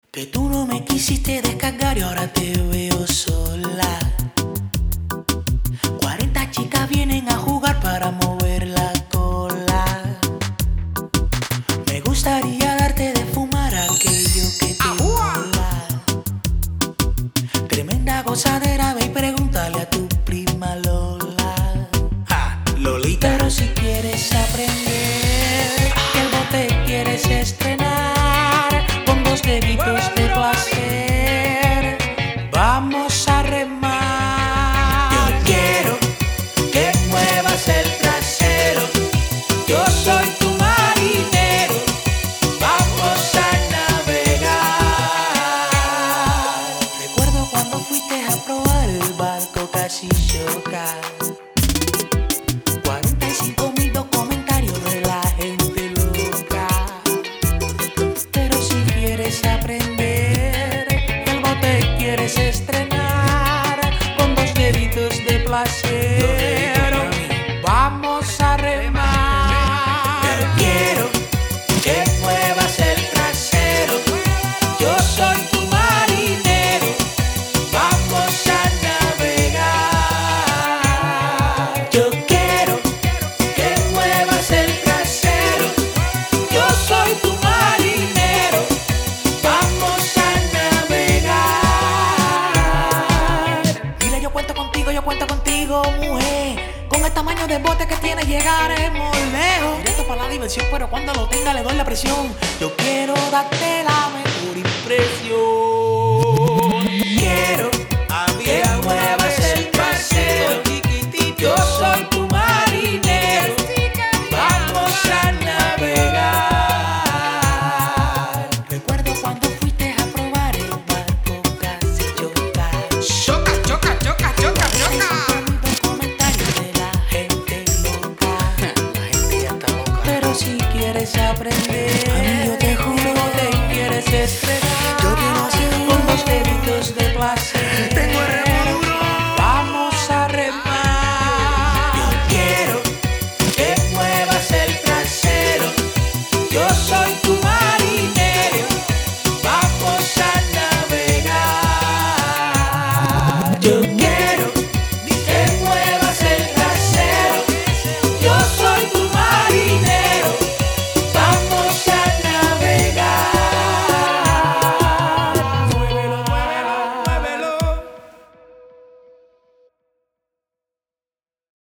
Que tú no me quisiste descargar y ahora te veo sola. 40 chicas vienen a jugar para mover la cola. Me gustaría darte de fumar aquello que te mola. Tremenda gozadera, ve y pregúntale a tu prima Lola. Lolita. Pero si quieres aprender que el bote quieres estrenar con 2 deditos de placer, vamos a remar. Yo quiero que muevas el trasero, yo soy tu marinero, vamos a navegar. Recuerdo cuando fuiste a probar el barco, casi chocas. 45.000 comentarios de la gente loca. Pero si quieres aprender, el bote quieres estrenar con 2 deditos de placer, vamos a remar. Yo quiero que muevas el trasero, yo soy tu marinero, vamos a navegar. Yo quiero que muevas el trasero, yo soy tu marinero, vamos a navegar. Dile, yo cuento contigo, mujer. Con el tamaño de bote que tienes llegaremos lejos. Directo para la diversión, pero cuando lo tenga le doy la presión. Yo quiero darte la mejor impresión. Quiero que muevas el trasero, yo soy tu marinero, vamos a navegar. Recuerdo cuando fuiste a probar el barco, casi chocas. Choca, choca, choca, choca, choca. Los comentarios de la gente loca. La gente ya está loca. Pero si quieres aprender,